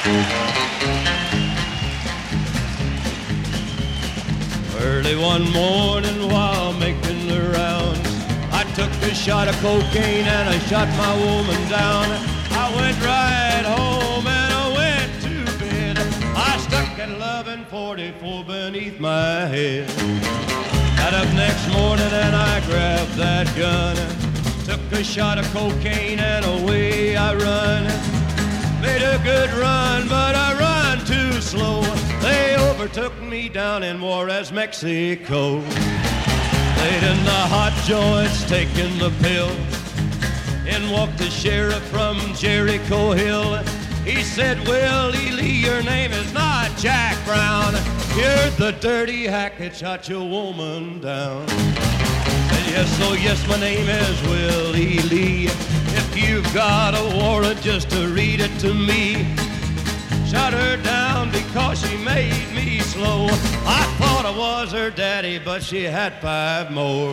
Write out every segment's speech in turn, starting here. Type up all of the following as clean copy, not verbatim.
Early one morning while making the rounds, I took a shot of cocaine and I shot my woman down. I went right home and I went to bed. I stuck at 1144 beneath my head. Got up next morning and I grabbed that gun, took a shot of cocaine and away I run. Made a good run, but I run too slow. They overtook me down in Juarez, Mexico. Laid in the hot joints, taking the pill. In walked the sheriff from Jericho Hill. He said, Willie Lee, your name is not Jack Brown. You're the dirty hack that shot your woman down. Said, yes, oh yes, my name is Willie Lee. If you've got a warrant, just to read it to me. Shot her down because she made me slow. I thought I was her daddy, but she had 5 more.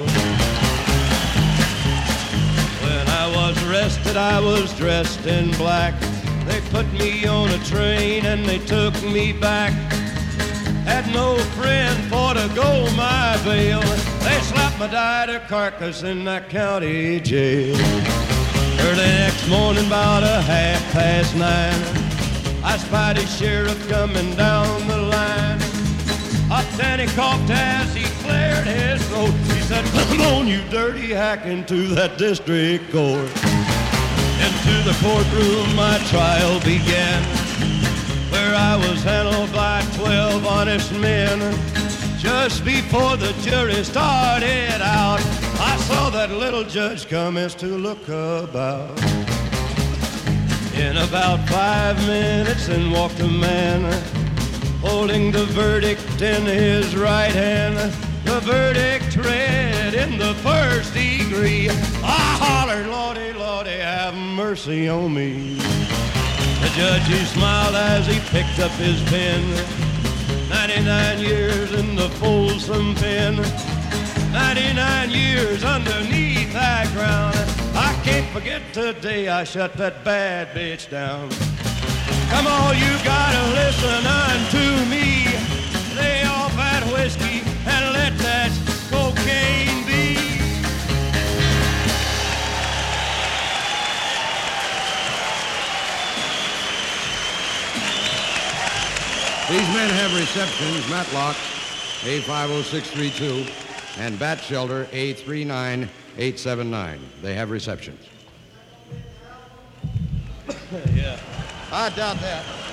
When I was arrested, I was dressed in black. They put me on a train and they took me back. Had no friend for to go my bail. They slapped my died carcass in that county jail. Early next morning, about 9:30, I spied a sheriff coming down the line. Up then he coughed as he cleared his throat. He said, come on, you dirty hack, into that district court. Into the courtroom my trial began, where I was handled by 12 honest men. Just before the jury started out, I saw that little judge commence to look about. In about 5 minutes in walked a man, holding the verdict in his right hand. The verdict read in the first degree. I hollered, Lordy, Lordy, have mercy on me. The judge, he smiled as he picked up his pen. 99 years in the Folsom pen. 99 years underneath that ground. I can't forget the day I shut that bad bitch down. Come on, you gotta listen unto me. Lay off that whiskey and let that cocaine be. These men have receptions, Matlock, A50632, and Bat Shelter, A39879. They have receptions. Yeah. I doubt that.